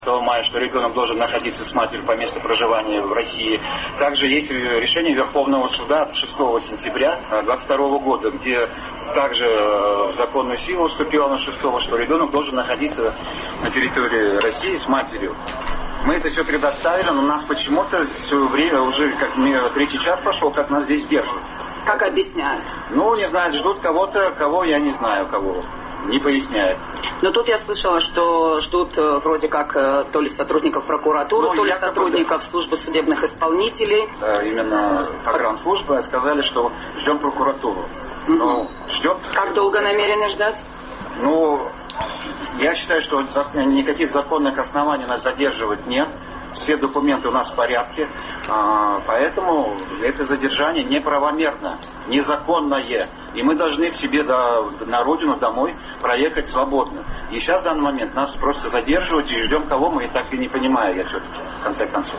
мая, что ребенок должен находиться с матерью по месту проживания в России. Также есть решение Верховного суда от 6 сентября 2022 года, где также в законную силу вступило на 6, что ребенок должен находиться на территории России с матерью. Мы это все предоставили, но нас почему-то все время, уже как 3-й час пошел, как нас здесь держат. Как объясняют? Ну, не знаю, ждут кого-то, кого я не знаю, кого. Не поясняет. Но тут я слышала, что ждут вроде как то ли сотрудников прокуратуры, то ли сотрудников службы судебных исполнителей. Именно погранслужбы сказали, что ждем прокуратуру. Но ждем. Как долго намерены ждать? Ну, я считаю, что никаких законных оснований нас задерживать нет. Все документы у нас в порядке, поэтому это задержание неправомерно, незаконное. И мы должны к себе на родину, домой проехать свободно. И сейчас в данный момент нас просто задерживают и ждем кого, мы и так и не понимаем, я все-таки, в конце концов.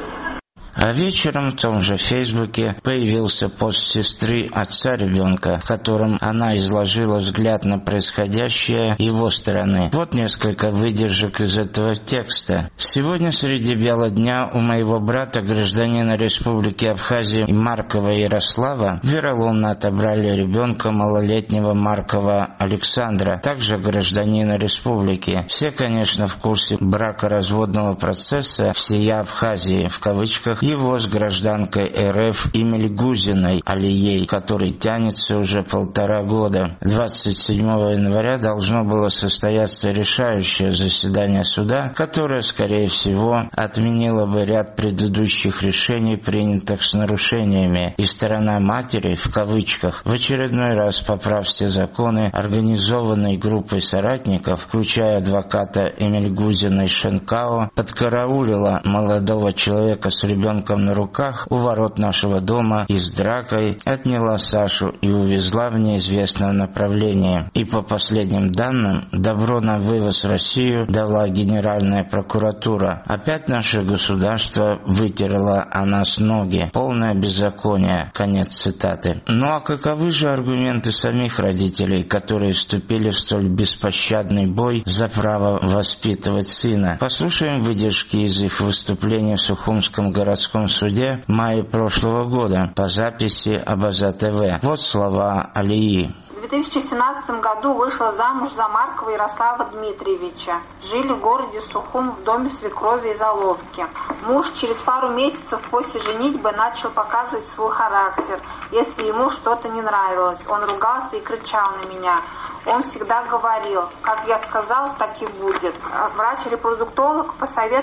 А вечером в том же Фейсбуке появился пост сестры отца ребенка, в котором она изложила взгляд на происходящее его стороны. Вот несколько выдержек из этого текста. «Сегодня среди бела дня у моего брата, гражданина Республики Абхазия Маркова Ярослава, вероломно отобрали ребенка малолетнего Маркова Александра, также гражданина республики. Все, конечно, в курсе бракоразводного процесса всея Абхазии, в кавычках, его с гражданкой РФ Имельгузиной Алией, который тянется уже 1,5 года. 27 января должно было состояться решающее заседание суда, которое, скорее всего, отменило бы ряд предыдущих решений, принятых с нарушениями, и сторона матери, в кавычках, в очередной раз поправ все законы, организованной группой соратников, включая адвоката Имельгузиной Шенкао, подкараулила молодого человека с ребенком на руках у ворот нашего дома и с дракой отняла Сашу и увезла в неизвестном направлении. И по последним данным, добро на вывоз в Россию дала Генеральная прокуратура. Опять наше государство вытерло о нас ноги. Полное беззаконие». Конец цитаты. Ну а каковы же аргументы самих родителей, которые вступили в столь беспощадный бой за право воспитывать сына? Послушаем выдержки из их выступления в Сухумском городском суде в мае прошлого года по записи Абаза ТВ. Вот слова Алии. В 2017 году вышла замуж за Маркова Ярослава Дмитриевича. Жили в городе Сухум в доме свекрови из Оловки. Муж через пару месяцев после женитьбы начал показывать свой характер. Если ему что-то не нравилось, он ругался и кричал на меня. Он всегда говорил: как я сказал, так и будет. Врач-репродуктолог посоветовал